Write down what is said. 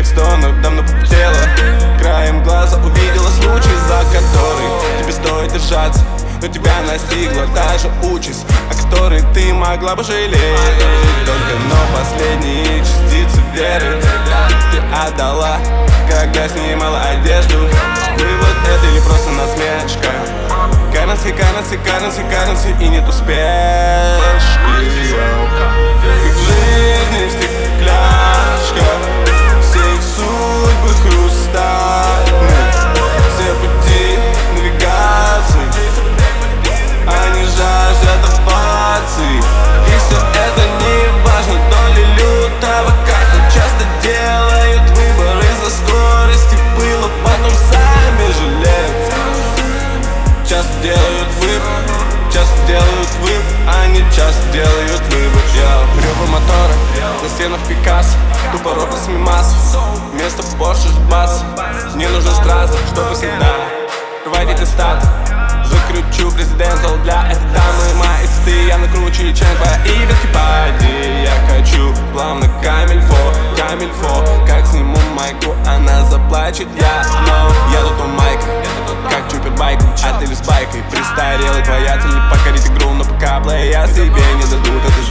стонах давно попотела. Краем глаза увидела случай, за который тебе стоит держаться. Но тебя настигла та же участь, о которой ты могла бы жалеть. Только но последние частицы веры ты отдала, когда снимала одежду. Вывод — это или просто насмешка. Currency, currency, currency, currency, и нет успешки. Как в жизни стекляшка, все их судьбы хрустальны, все пути навигации, они жаждут оваций. И все это не важно, доли лютого кайфа. Часто делают выбор из-за скорости пыла, потом сами жалеют. Часто делают выбор, они часто делают выбор. Рёва мотора на стенах Пикассо, тупо робот с мимасов. Вместо Порше бас. Мне нужно страз, чтобы всегда проводить стат. Закручу президентал для этой дамы моей цветы. Я накручу, чем твоя и Википедия. Я хочу плавно камильфо. Как сниму майку, она заплачет. Я тут у майка, как чупербайк, а ты с байкой. Престарелый твоя цель — покорить игру, но пока плей я себе не дадут. Это